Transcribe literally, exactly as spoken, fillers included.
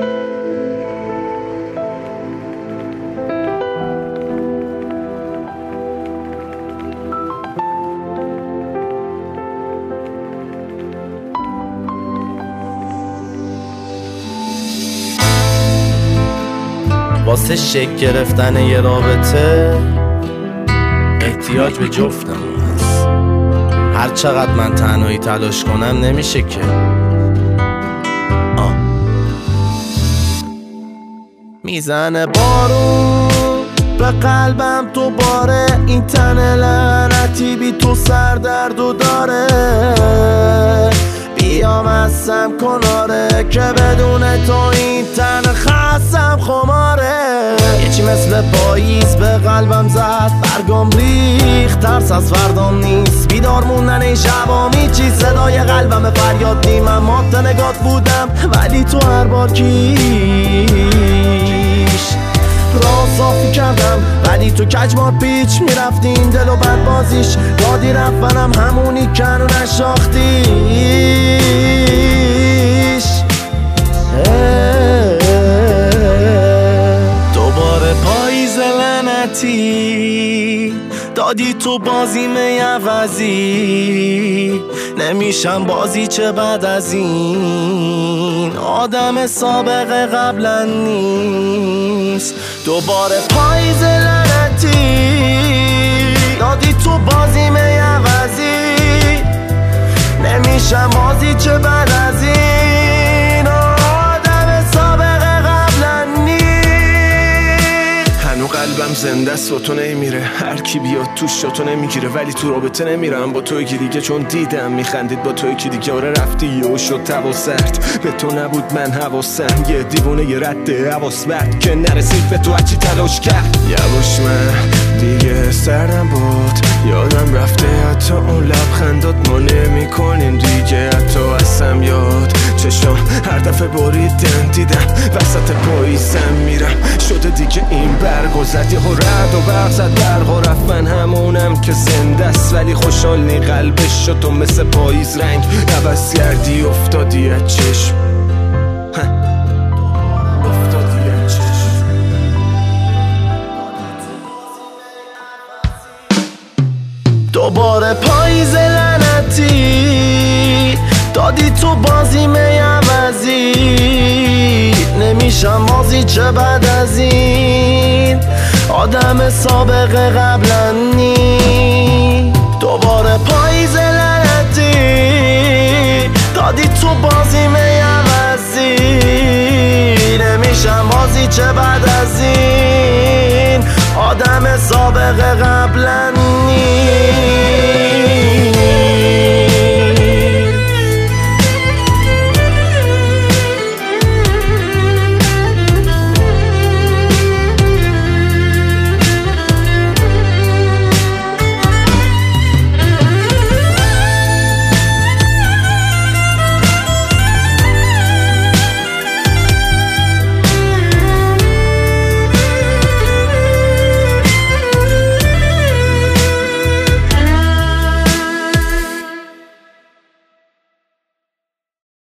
واسه شک گرفتن یه رابطه احتیاج به جفتم هست. هر چقدر من تنهایی تلاش کنم نمیشه که آه. میزنه بارون به قلبم دوباره، این تن لعنتی بی تو سردرد و داره. بیام ازم کناره که بدون تو این تن خستم خماره. یه چی مثل پاییز به قلبم زد، برگام ریخت، ترس از فردام نیست. بیدار موندن این شبا میچی، صدای قلبم فریاد نی. من مات نگات بودم ولی تو هر بار کیش راه صافی کردم، ولی تو کجمار پیچ میرفتی این دل و بد بازیش. دادی رفتنم همونی کنو نشاختیش. دوباره پاییز لعنتی دادی تو بازیم عوضی. نمیشم بازی چه بعد از این، آدم سابقه قبلا نیست. دوباره پاییز لعنتی دادی تو بازیم عوضی. نمیشم بازی چه بعد از این، آدم سابقه قبلا نیست. هنو قلبم زنده است و تو نمیره، هر کی بیاد توش تو نمیگیره. ولی تو رابطه نمیرم با توی که دیگه، چون دیدم میخندید با توی که دیگه. آره رفتی یهو شد تب سرد، به تو نبود من حواسم. یه دیوونه یه رد حواس برد که نرسید به تو هرچی تلاش کرد. یواش من دیگه سرم بود، یادم رفته حتی اون لبخندات ما نمی کنیم دیگه. حتی ازم یاد چشم هر دفعه باریدن، دیدم وسط پاییزم میرم. شده دیگه این برگذد، یه رد و برق زد برق و رفت. من همونم که زنده است ولی خوشحال نی قلبش شد. تو مثل پاییز رنگ عوض کردی، افتادی از چشم. افتادی از چشم. دوباره پاییز لعنتی دادی تو بازیم عوضی. نمیشم بازی چه بعد از این، آدم سابقه قبلا نی. دوباره پاییز لعنتی دادی تو بازیم عوضی. نمیشم بازی چه بعد از این، آدم سابقه قبلا